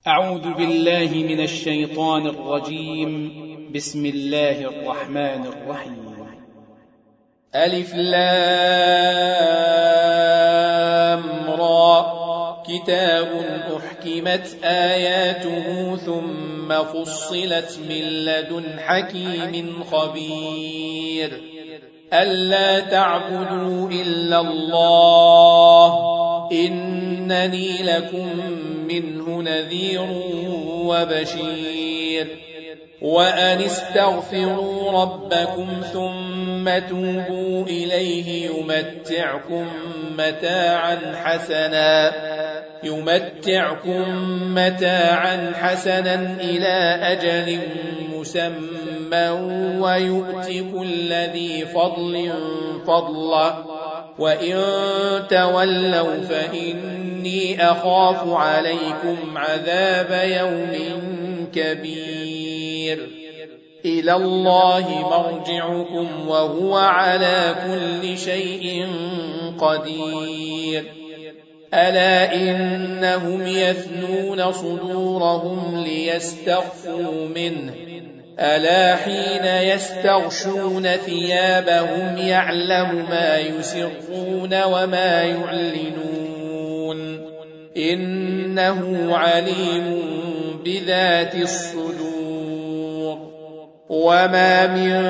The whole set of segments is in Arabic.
أعوذ بالله من الشيطان الرجيم. بسم الله الرحمن الرحيم. ألف لام را. كتاب أحكمت آياته ثم فصلت من لدن حكيم خبير. ألا تعبدوا إلا الله إنني لكم منه نذير وبشير. وأن استغفروا ربكم ثم توبوا إليه يمتعكم متاعا حسنا إلى أجل مسمى ويؤتي كل ذي فضل فضله وإن تولوا فإني أخاف عليكم عذاب يوم كبير. إلى الله مرجعكم وهو على كل شيء قدير. ألا إنهم يثنون صدورهم ليستخفوا منه ألا حين يستغشون ثيابهم يعلم ما يسرون وما يعلنون إنه عليم بذات الصدور. وما من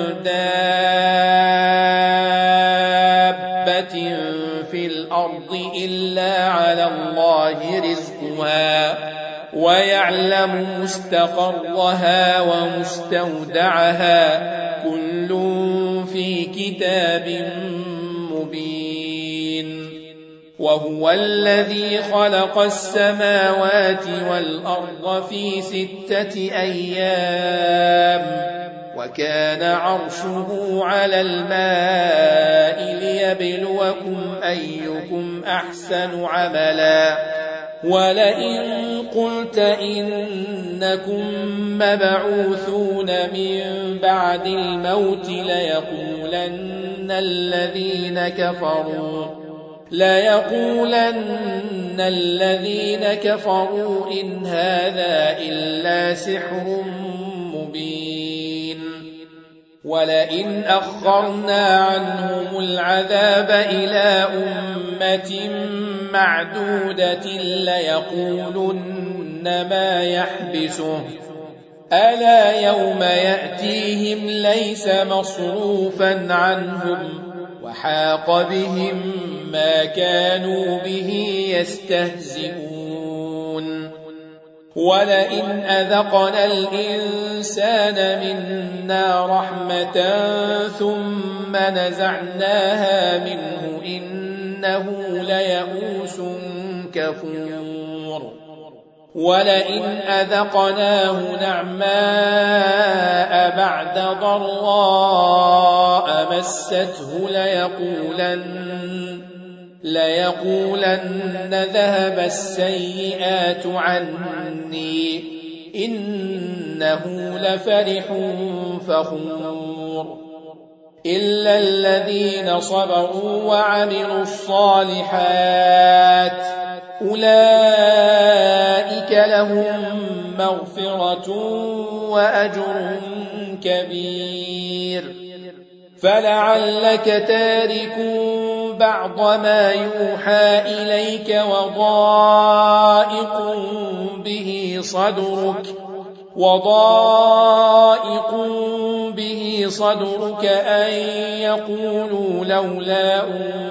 دابة في الأرض إلا على الله رزقها ويعلم مستقرها ومستودعها كل في كتاب مبين. وهو الذي خلق السماوات والأرض في 6 أيام وكان عرشه على الماء ليبلوكم أيكم أحسن عملا. ولئن قلت إنكم مبعوثون من بعد الموت ليقولن الذين كفروا إن هذا إلا سحر مبين. ولئن أخرنا عنهم العذاب إلى أمة معدودة ليقولن ما يحبسه ألا يوم يأتيهم ليس مصروفا عنهم وحاق بهم ما كانوا به يستهزئون. ولئن أذقنا الإنسان منا رحمة ثم نزعناها منه إنه ليئوس كفور. ولئن أذقناه نعماء بعد ضراء مسته ليقولن ذهب السيئات عني إنه لفرح فخور. إلا الذين صبروا وعملوا الصالحات أولئك لهم مغفرة وأجر كبير. فلعلك تارك بعض ما يوحى إليك وضائق به صدرك أن يقولوا لولا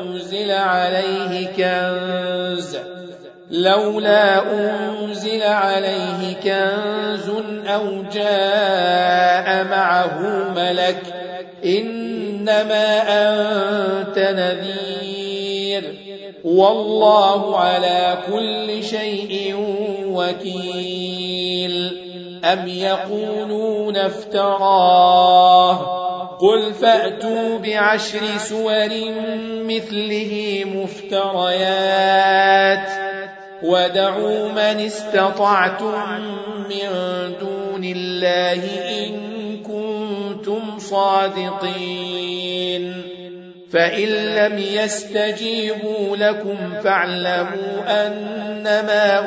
أنزل عليه كنز أو جاء معه ملك إنما أنت نذير والله على كل شيء وكيل. أم يقولون افتراه قل فأتوا ب10 سور مثله مفتريات ودعوا من استطعتم من دون الله إن كنتم صادقين. فإن لم يستجيبوا لكم فاعلموا أنما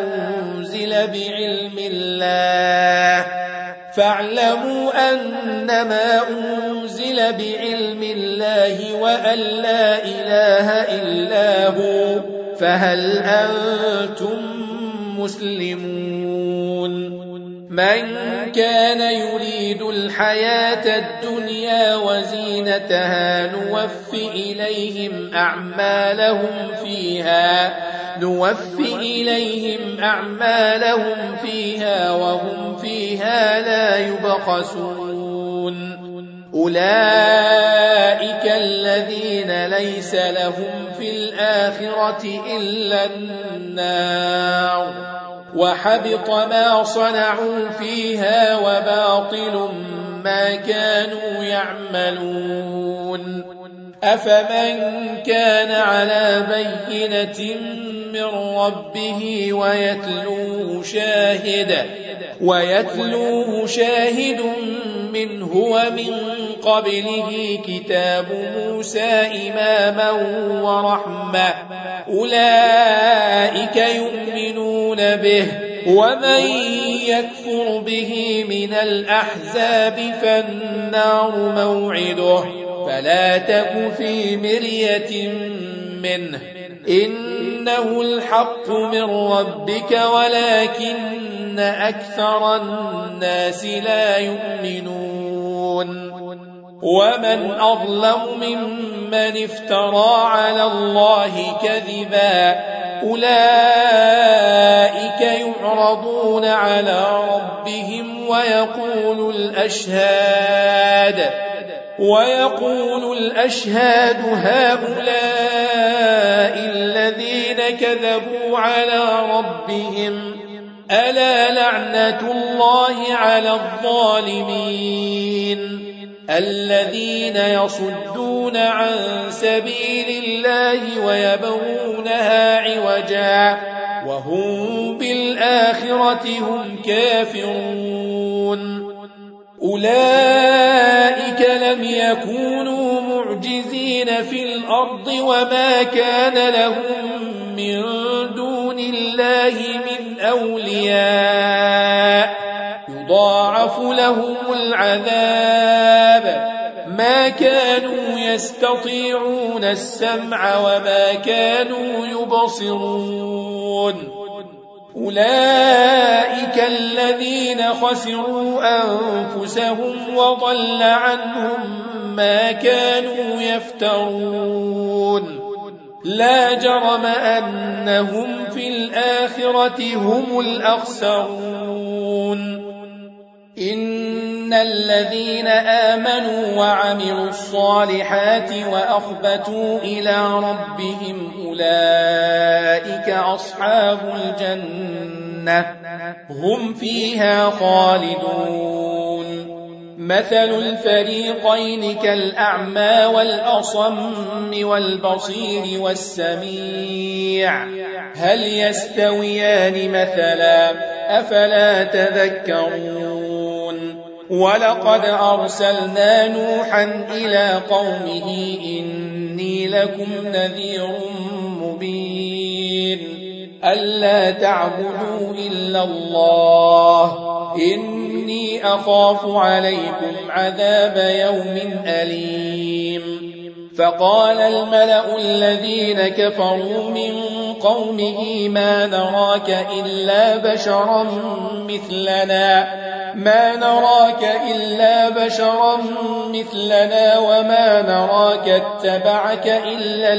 أنزل بعلم الله وأن لا إله إلا هو فهل أنتم مسلمون من كان يريد الحياة الدنيا وزينتها نوف إليهم أعمالهم فيها وهم فيها لا يبخسون أولئك الذين ليس لهم في الآخرة إلا النار وحبط ما صنعوا فيها وباطل ما كانوا يعملون أفمن كان على بينة من ربه ويتلوه شاهد منه ومن قبله كتاب موسى إماما ورحمة أولئك يؤمنون به ومن يكفر به من الأحزاب فالنار موعده فلا تك في مرية منه إنه الحق من ربك ولكن أكثر الناس لا يؤمنون ومن أظلم ممن افترى على الله كذبا أولئك يعرضون على ربهم ويقول الأشهاد هؤلاء الذين كذبوا على ربهم ألا لعنة الله على الظالمين الذين يصدون عن سبيل الله ويبغونها عوجا وهم بالآخرة هم كافرون أولئك لم يكونوا معجزين في الأرض وما كان لهم من دون الله من أولياء يضاعف لهم العذاب ما كانوا يستطيعون السمع وما كانوا يبصرون أولئك الذين خسروا أنفسهم وضل عنهم ما كانوا يفترون لا جرم أنهم في الآخرة هم الأخسرون إن الذين آمنوا وعملوا الصالحات وأخبتوا إلى ربهم أولئك أصحاب الجنة هم فيها خالدون مثل الفريقين كالأعمى والأصم والبصير والسميع هل يستويان مثلا أفلا تذكرون ولقد أرسلنا نوحا إلى قومه إني لكم نذير مبين ألا تعبدوا إلا الله إني أخاف عليكم عذاب يوم أليم فقال الملأ الذين كفروا من قومه ما نراك إلا بشرا مثلنا وما نراك اتبعك إلا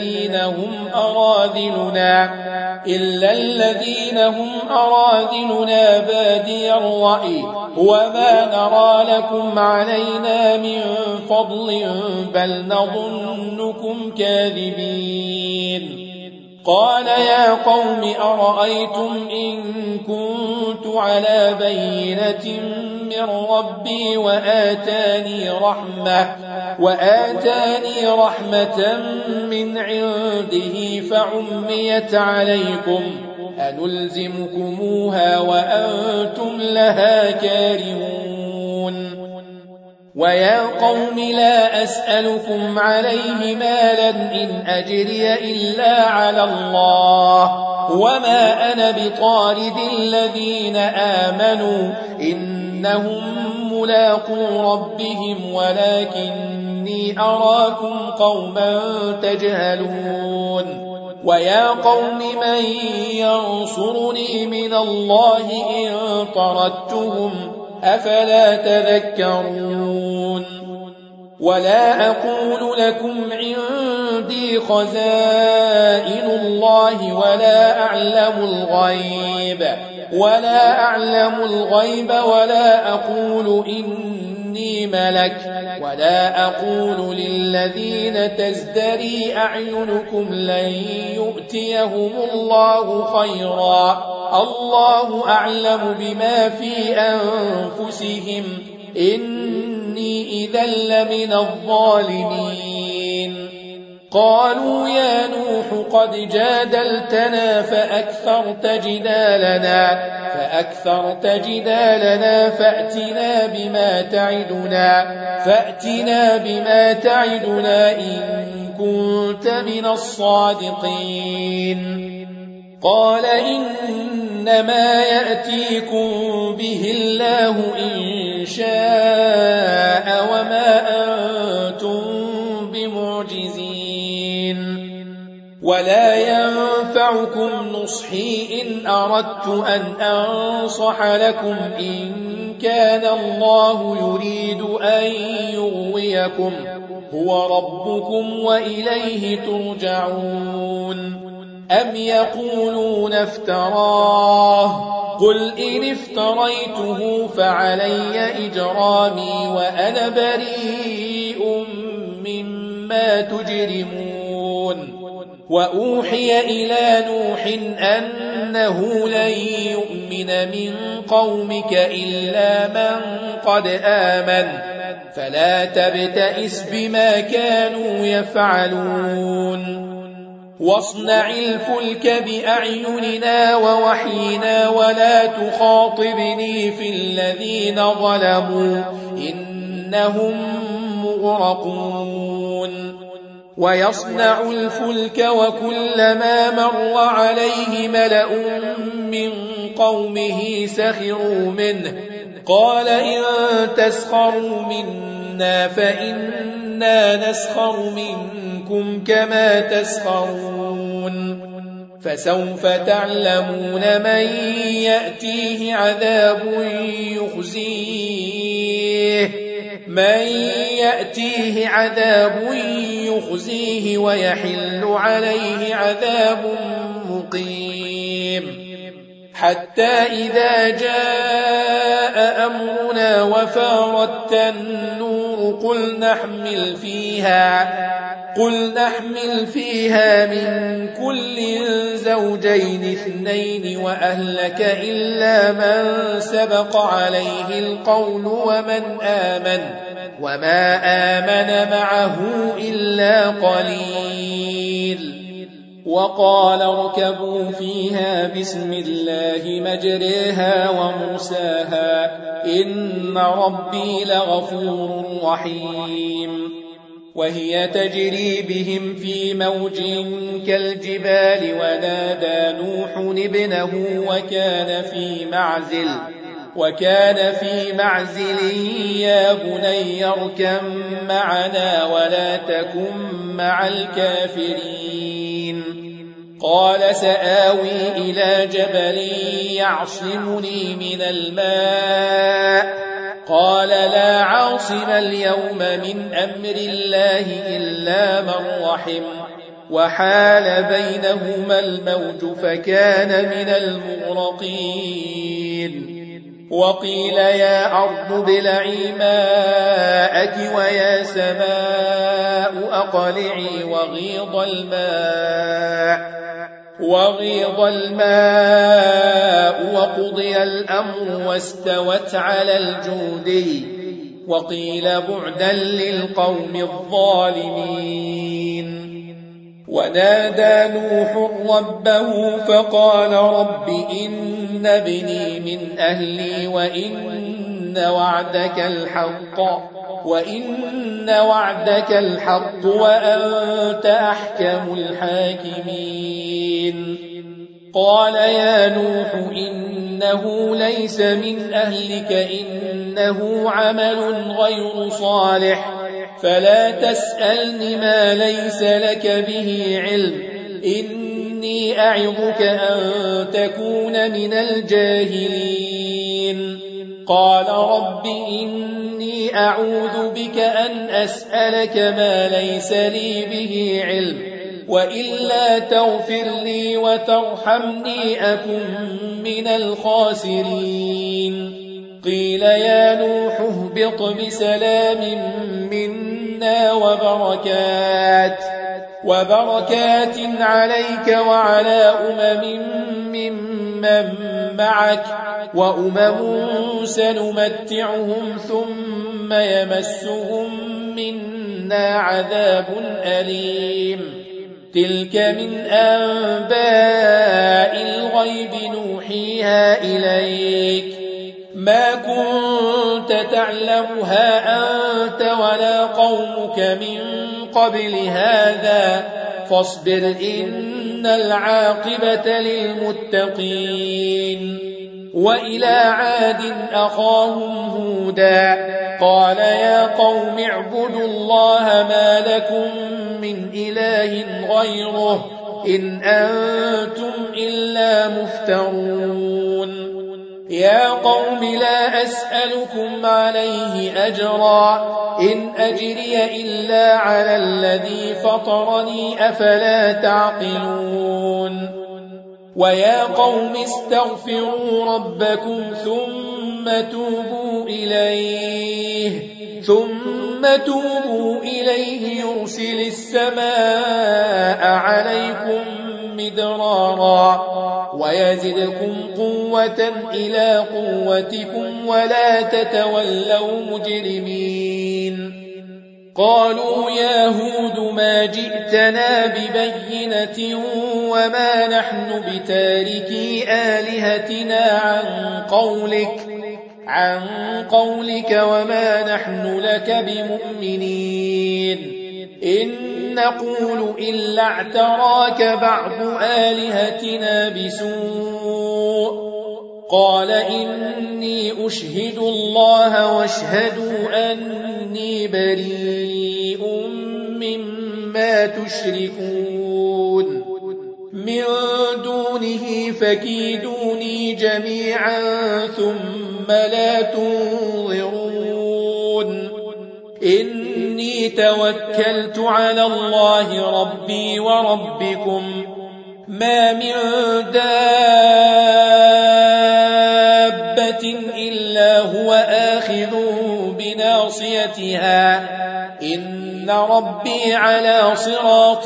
الذين هم أراذلنا بادي الرأي وما نرى لكم علينا من فضل بل نظنكم كاذبين قال يا قوم أرأيتم إن كنت على بينة من ربي وآتاني رحمة من عنده فعميت عليكم أنلزمكموها وأنتم لها كارهون ويا قوم لا أسألكم عليه مالا إن أجري إلا على الله وما أنا بطارد الذين آمنوا إنهم ملاقو ربهم ولكني أراكم قوما تجهلون ويا قوم من ينصرني من الله إن طردتهم أفلا تذكرون ولا أقول لكم عندي خزائن الله ولا أعلم الغيب ولا أقول إني ملك ولا أقول للذين تزدري أعينكم لن يؤتيهم الله خيرا الله أعلم بما في أنفسهم إني إذا لمن الظالمين قالوا يا نوح قد جادلتنا فأكثرت جدالنا فأتنا بما تعدنا إن كنت من الصادقين قال إنما يأتيكم به الله إن شاء وما أنتم بمعجزين ولا ينفعكم نصحي إن أردت أن أنصح لكم إن كان الله يريد أن يغويكم هو ربكم وإليه ترجعون أم يقولون افتراه قل إن افتريته فعلي إجرامي وأنا بريء مما تجرمون وأوحي إلى نوح أنه لن يؤمن من قومك إلا من قد آمن فلا تبتئس بما كانوا يفعلون واصنع الفلك بأعيننا ووحينا ولا تخاطبني في الذين ظلموا إنهم مغرقون ويصنع الفلك وكلما مر عليه ملأ من قومه سخروا منه قال إن تسخروا منا فإنا نسخر منكم كما تسخرون فسوف تعلمون من يأتيه عذاب يخزيه ويحل عليه عذاب مقيم حتى إذا جاء أمرنا وفارت النور قل نحمل فيها من كل زوجين اثنين وأهلك إلا من سبق عليه القول وما آمن معه إلا قليل وقال اركبوا فيها بسم الله مجريها ومرساها إن ربي لغفور رحيم وهي تجري بهم في موج كالجبال ونادى نوح ابنه وكان في معزل يا بني اركب معنا ولا تكن مع الكافرين قال سآوي إلى جبل يعصمني من الماء قال لا عاصم اليوم من أمر الله إلا من رحم وحال بينهما الموج فكان من المغرقين وقيل يا أرض ابلعي ماءك ويا سماء أقلعي وغيض الماء وقضي الأمر واستوت على الجودي وقيل بعدا للقوم الظالمين ونادى نوح ربه فقال رب إن ابني من أهلي وإن وعدك الحق وإن وعدك الحق وأنت أحكم الحاكمين قال يا نوح إنه ليس من أهلك إنه عمل غير صالح فلا تسألني ما ليس لك به علم إني أعظك أن تكون من الجاهلين قال رب إني أعوذ بك أن أسألك ما ليس لي به علم وإلا تغفر لي وترحمني أكن من الخاسرين قيل يا نوح اهبط بسلام منا وبركات عليك وعلى ممن معك وأمم سنمتعهم ثم يمسهم منا عذاب أليم تلك من أنباء الغيب نوحيها إليك ما كنت تعلمها أنت ولا قومك من قبل هذا فاصبر إن العاقبة للمتقين وإلى عاد أخاهم هودا قال يا قوم اعبدوا الله ما لكم من إله غيره إن أنتم إلا مفترون يا قوم لا أسألكم عليه أجرا إن أجري إلا على الذي فطرني أفلا تعقلون ويا قوم استغفروا ربكم ثم توبوا إليه يرسل السماء عليكم مدرارا ويزدكم قوة إلى قوتكم ولا تتولوا مجرمين قالوا يا هود ما جئتنا ببينة وما نحن بتاركي آلهتنا عن قولك وما نحن لك بمؤمنين إن نقول إلا اعتراك بعض آلهتنا بسوء قال إني أشهد الله واشهدوا أني بريء مما تشركون من دونه فكيدوني جميعا ثم لا تنظرون إني توكلت على الله ربي وربكم ما من دابة إلا هو آخذ بناصيتها إن ربي على صراط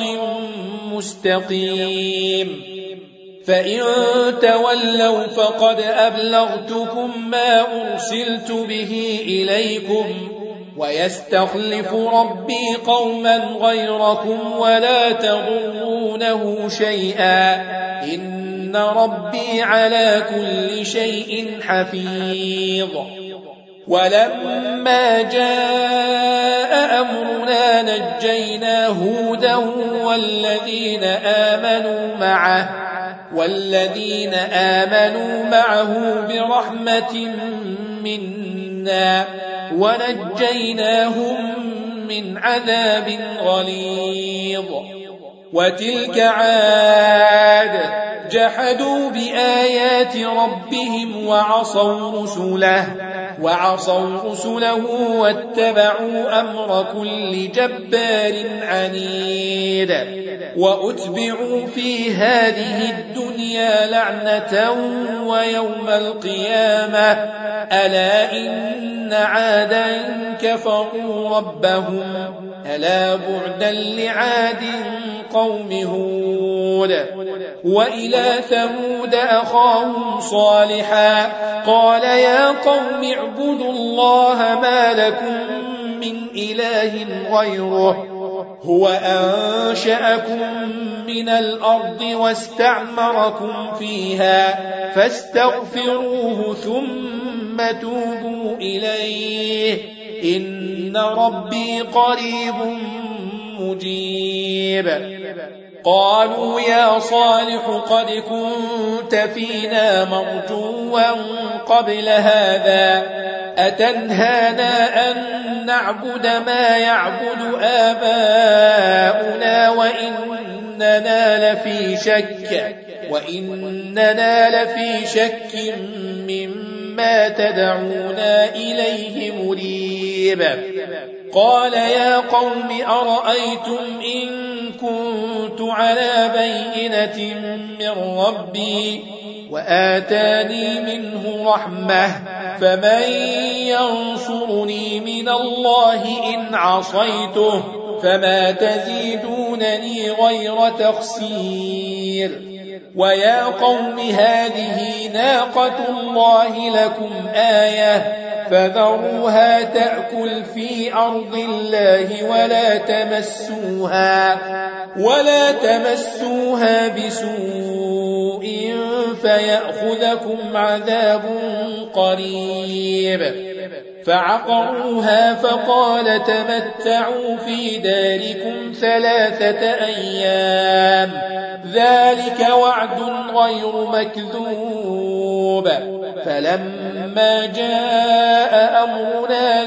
مستقيم فإن تولوا فقد أبلغتكم ما أرسلت به إليكم ويستخلف ربي قوما غيركم ولا تضرونه شيئا إن ربي على كل شيء حفيظ ولما جاء أمرنا نجينا هودا والذين آمنوا معه برحمة منا ونجيناهم من عذاب غليظ وتلك عاد جحدوا بآيات ربهم وعصوا رسله واتبعوا أمر كل جبار عنيد وأتبعوا في هذه الدنيا لعنة ويوم القيامة ألا إن عادا كفروا ربهم ألا بعدا لعاد قوم هود وإلى ثمود أخاهم صالحا قال يا قوم اعبدوا الله ما لكم من إله غيره هو أنشأكم من الأرض واستعمركم فيها فاستغفروه ثم توبوا إليه إن ربي قريب مجيب. قالوا يا صالح قد كنت فينا مرجوا قبل هذا أتنهانا أن نعبد ما يعبد آباؤنا وإننا لفي شك مما تدعونا إليه مريب. قال يا قوم أرأيتم إن كنت على بينة من ربي وآتاني منه رحمة فمن ينصرني من الله إن عصيته فما تزيدونني غير تخسير. ويا قوم هذه ناقة الله لكم آية فذروها تأكل في أرض الله ولا تمسوها بسوء فيأخذكم عذاب قريب. فعقروها فقال تمتعوا في داركم 3 أيام ذلك وعد غير مكذوب. فلما جاء أمرنا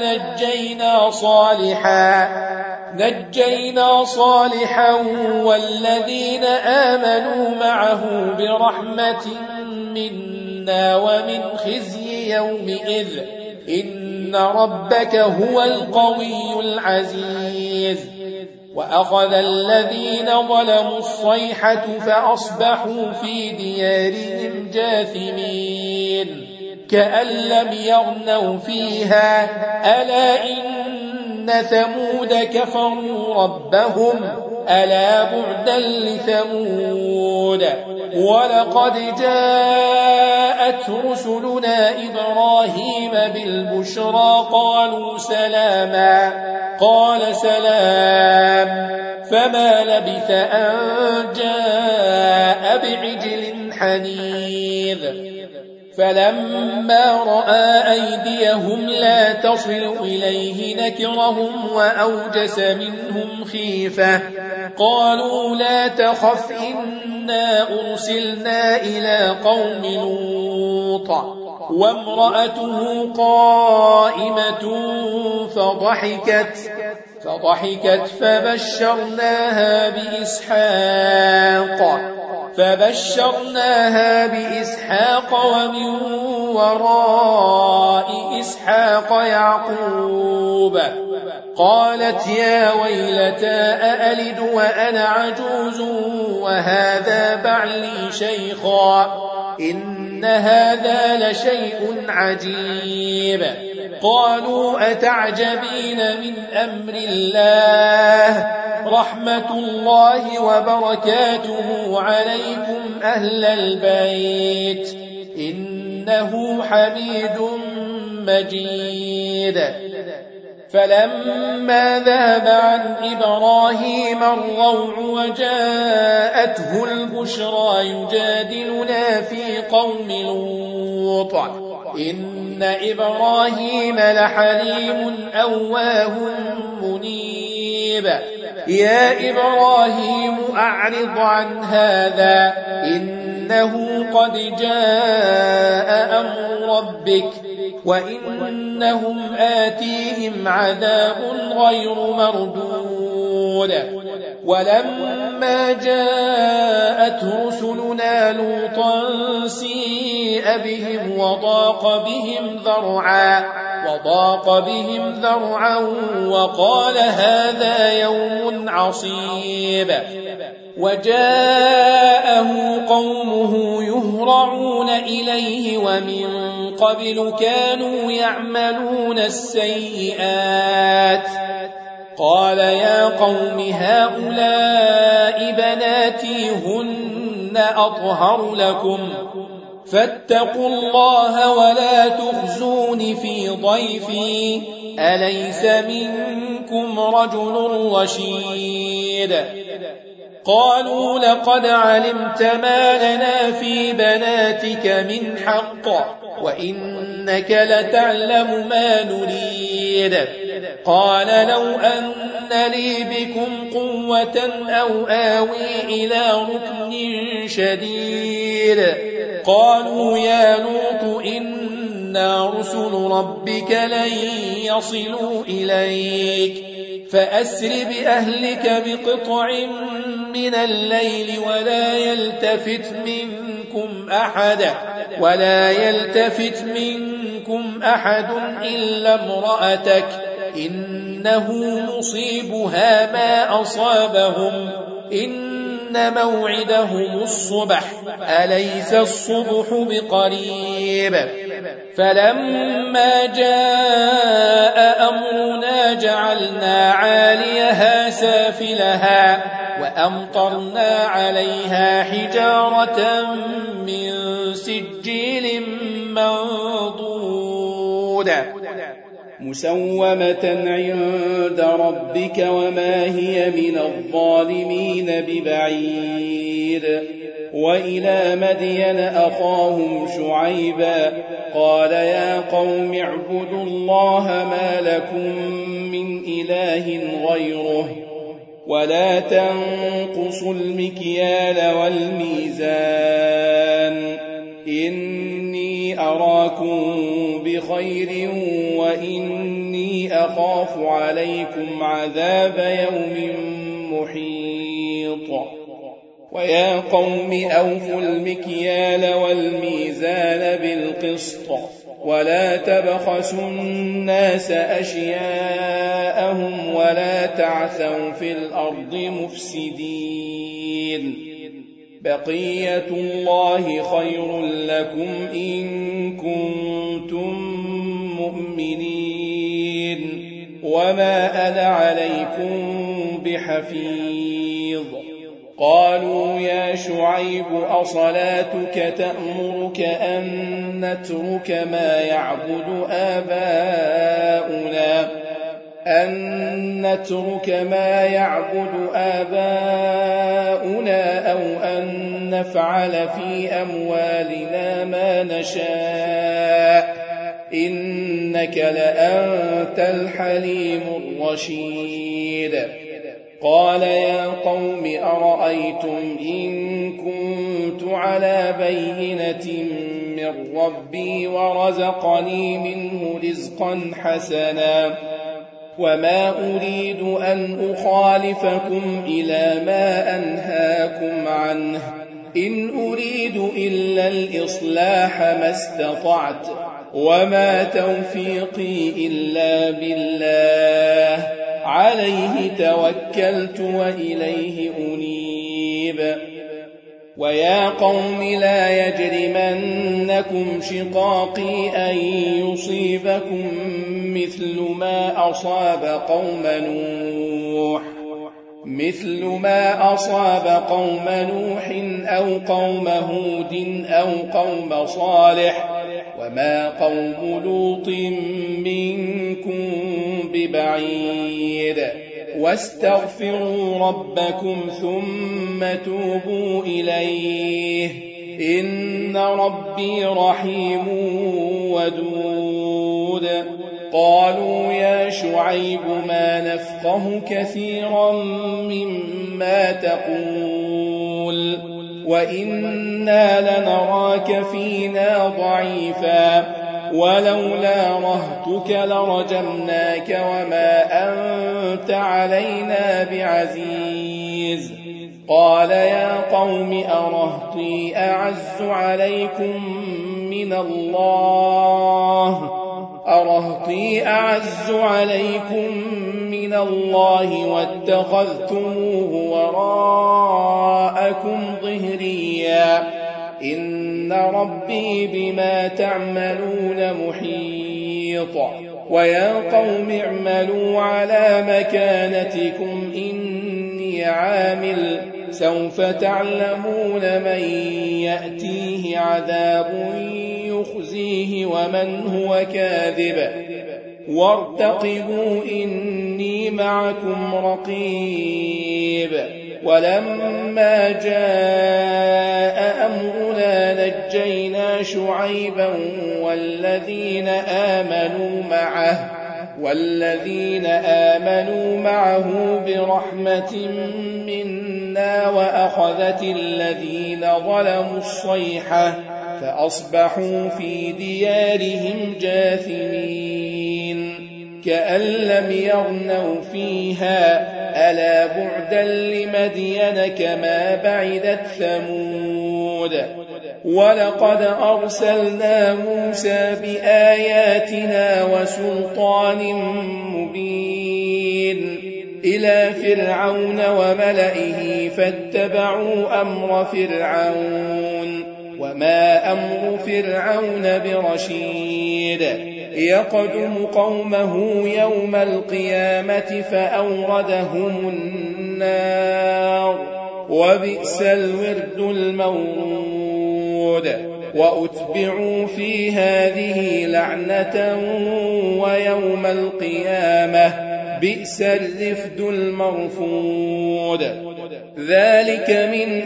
نجينا صالحا والذين آمنوا معه برحمة منا ومن خزي يومئذ إن ربك هو القوي العزيز. وأخذ الذين ظلموا الصيحة فأصبحوا في ديارهم جاثمين كأن لم يغنوا فيها ألا إن ثمود كفروا ربهم ألا بعدا لثمود. ولقد جاءت رسلنا إبراهيم بالبشرى قالوا سلاما قال سلام فما لبث أن جاء بعجل حنيذ. فلما رأى أيديهم لا تصل إليه نكرهم وأوجس منهم خيفة قالوا لا تخف إنا أرسلنا إلى قوم لوط وامرأته قائمة فضحكت فبشرناها بإسحاق ومن وراء إسحاق يعقوب. قالت يا ويلتى أألد وأنا عجوز وهذا بعلي شيخا إن هذا لشيء عجيب. قالوا أتعجبين من أمر الله رحمة الله وبركاته عليكم أهل البيت إنه حميد مجيد. فلما ذهب عن إبراهيم الروع وجاءته البشرى يجادلنا في قوم لوط إن إبراهيم لحليم أواه منيب. يا إبراهيم أعرض عن هذا إنه قد جاء أمر ربك وإنهم آتيهم عذاب غير مردود. ولما جاءت رسلنا لوطا سيء بهم وضاق بهم ذرعا وقال هذا يوم عصيب. وجاءه قومه يهرعون إليه ومن قبل كانوا يعملون السيئات. قال يا قوم هؤلاء بناتي هن أطهر لكم فاتقوا الله ولا تخزون في ضيفي أليس منكم رجل رشيد. قالوا لقد علمت ما لنا في بناتك من حق وإنك لتعلم ما نريد قال لو أن لي بكم قوة أو آوي إلى ركن شديد قالوا يا لوط إنا رسل ربك لن يصلوا إليك فأسر بأهلك بقطع من الليل ولا يلتفت منكم أحد إلا امرأتك إنه مصيبها ما أصابهم إن موعدهم الصبح أليس الصبح بقريب فلما جاء أمرنا جعلنا عاليها سافلها وأمطرنا عليها حجارة من سجيل منضود مسومة عند ربك وما هي من الظالمين ببعيد وإلى مدين أخاهم شعيبا قال يا قوم اعبدوا الله ما لكم من إله غيره ولا تنقصوا المكيال والميزان إني أراكم بخير وإني أخاف عليكم عذاب يوم محيط ويا قوم أوفوا المكيال والميزان بالقسط ولا تبخسوا الناس أشياءهم ولا تعثوا في الأرض مفسدين بقية الله خير لكم إن كنتم مؤمنين وما أنا عليكم بحفيظ قالوا يا شعيب أصلاتك تأمرك أن نترك ما يعبد آباؤنا أو أن نفعل في أموالنا ما نشاء إنك لأنت الحليم الرشيد قال يا قوم أرأيتم إن كنت على بينة من ربي ورزقني منه رزقا حسنا وما أريد أن أخالفكم إلى ما أنهاكم عنه إن أريد إلا الإصلاح ما استطعت وما توفيقي إلا بالله عليه توكلت وإليه أنيب ويا قوم لا يجرمنكم شقاقي أن يصيبكم مثل ما أصاب قوم نوح أو قوم هود أو قوم صالح وما قوم لوط منكم ببعيد واستغفروا ربكم ثم توبوا إليه إن ربي رحيم ودود قالوا يا شعيب ما نفقه كثيرا مما تقول وإنا لنراك فينا ضعيفا ولولا رهتك لرجمناك وما أنت علينا بعزيز قال يا قوم أرهطي أعز عليكم من الله واتخذتموه وراءكم ظهريا إن ربي بما تعملون محيط ويا قوم اعملوا على مكانتكم إني عامل سوف تعلمون من يأتيه عذاب يخزيه ومن هو كاذب وارتقبوا إني معكم رقيب ولما جاء أمرنا نجينا شعيبا والذين آمنوا معه والذين آمنوا معه برحمة منا وأخذت الذين ظلموا الصيحة فأصبحوا في ديارهم جاثمين كأن لم يغنوا فيها ألا بعدا لمدين كما بعدت ثمود ولقد أرسلنا موسى بآياتنا وسلطان مبين إلى فرعون وملئه فاتبعوا أمر فرعون وما أمر فرعون برشيد يقدم قومه يوم القيامة فأوردهم النار وبئس الورد المورود وأتبعوا في هذه لعنة ويوم القيامة بئس الرفد المرفود ذلك من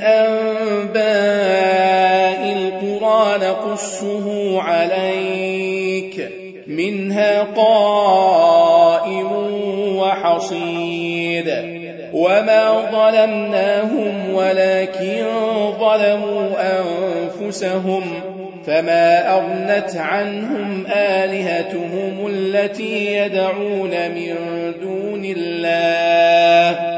أنباء القرى نقصه عليك منها قائم وحصيد وما ظلمناهم ولكن ظلموا أنفسهم فما أغنت عنهم آلهتهم التي يدعون من دون الله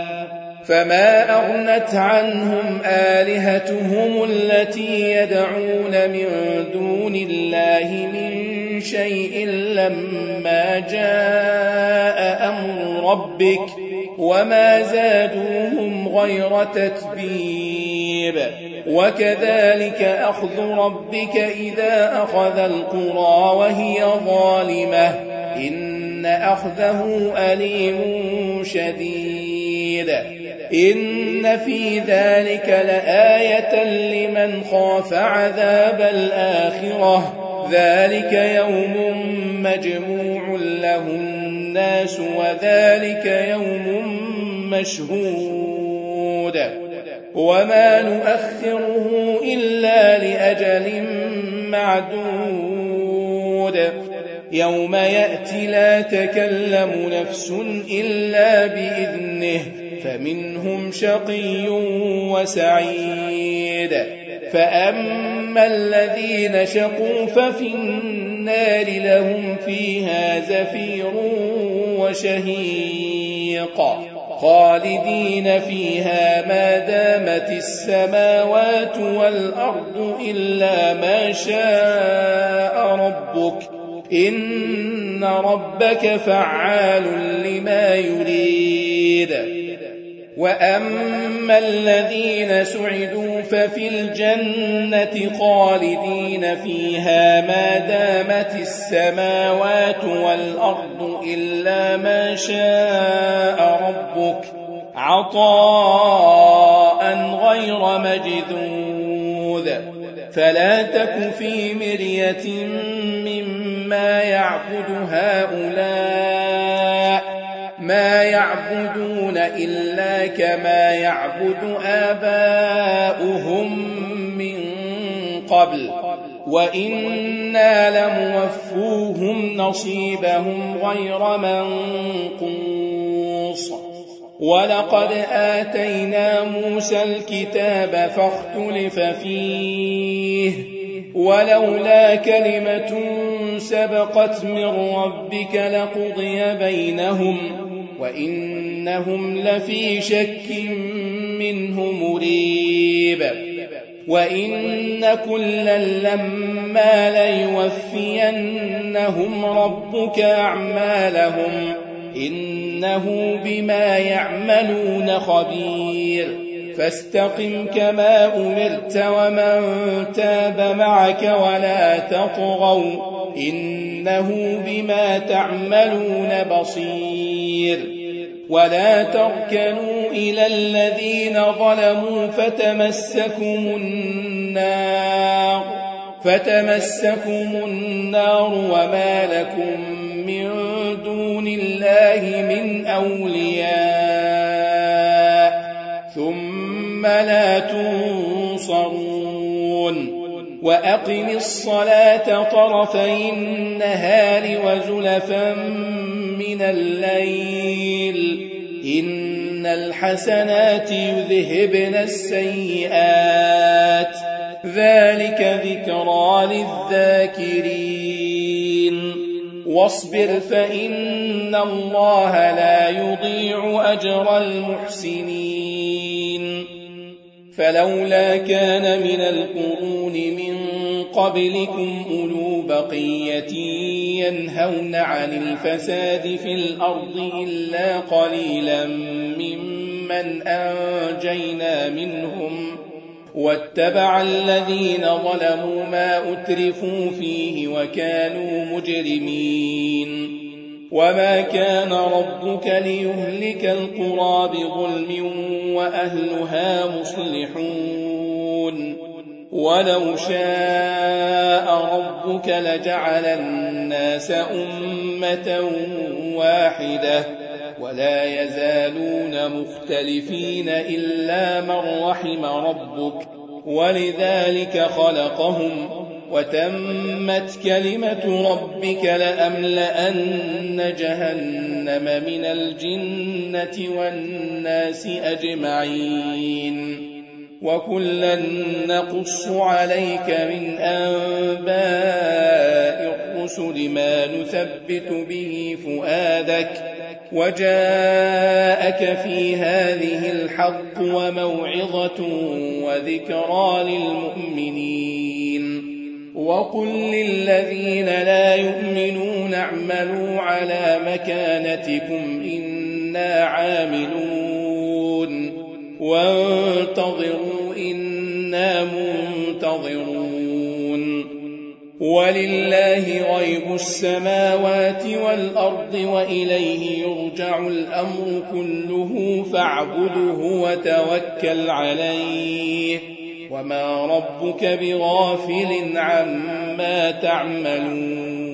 من شيء لما جاء أمر ربك وما زادوهم غير تتبيب وكذلك أخذ ربك إذا أخذ القرى وهي ظالمة إن أخذه أليم شديد إن في ذلك لآية لمن خاف عذاب الآخرة ذلك يوم مجموع له الناس وذلك يوم مشهود وما نؤخره إلا لأجل معدود يوم يأتي لا تكلم نفس إلا بإذنه فمنهم شقي وسعيد فأما الذين شقوا ففي النار لهم فيها زفير وشهيق خالدين فيها ما دامت السماوات والأرض إلا ما شاء ربك إن ربك فعال لما يريد وأما الذين سعدوا ففي الجنة خالدين فيها ما دامت السماوات والأرض إلا ما شاء ربك عطاء غير مجذوذ فلا تك في مرية مما يعبد هؤلاء ما يعبدون إلا كما يعبد آباؤهم من قبل وإنا لموفوهم نصيبهم غير منقوص ولقد آتينا موسى الكتاب فاختلف فيه ولولا كلمة سبقت من ربك لقضي بينهم وإنهم لفي شك منه مريب وإن كلا لما ليوفينهم ربك أعمالهم إنه بما يعملون خبير فاستقم كما أمرت ومن تاب معك ولا تطغوا إنه بما تعملون بصير ولا تركنوا إلى الذين ظلموا فتمسكم النار وما لكم من دون الله من أولياء ثم لا تنصرون وأقم الصلاة طرفي النهار وزلفا من من الليل إن الحسنات يذهبن السيئات ذلك ذكرى للذاكرين واصبر فإن الله لا يضيع أجر المحسنين فلولا كان من القرون من قبلكم أولو بقية ينهون عن الفساد في الأرض إلا قليلا ممن أنجينا منهم واتبع الذين ظلموا ما أترفوا فيه وكانوا مجرمين وما كان ربك ليهلك القرى بظلم وأهلها مصلحون ولو شاء ربك لجعل الناس أمة واحدة ولا يزالون مختلفين إلا من رحم ربك ولذلك خلقهم وتمت كلمة ربك لأملأن جهنم من الجنة والناس أجمعين وكلا نقص عليك من أنباء الرسل ما نثبت به فؤادك وجاءك في هذه الحق وموعظة وذكرى للمؤمنين وقل للذين لا يؤمنون اعملوا على مكانتكم إنا عاملون وانتظروا إنا منتظرون ولله غيب السماوات والأرض وإليه يرجع الأمر كله فاعبده وتوكل عليه وما ربك بغافل عما تعملون